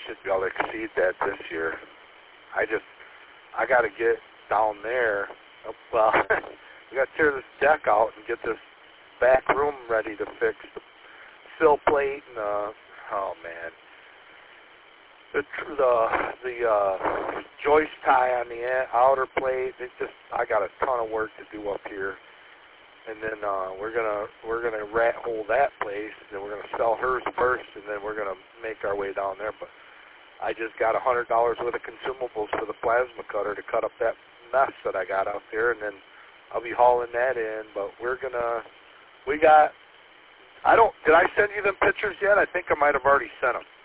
should be able to exceed that this year. I got to get down there. Well, we got to tear this deck out and get this back room ready to fix the sill plate and oh man, the joist tie on the outer plate. I got a ton of work to do up here, and then we're gonna rat hole that place, and then we're gonna sell hers first, and then we're gonna make our way down there. But I just got $100 worth of consumables for the plasma cutter to cut up that mess that I got out there, and then I'll be hauling that in. But did I send you them pictures yet? I think I might have already sent them.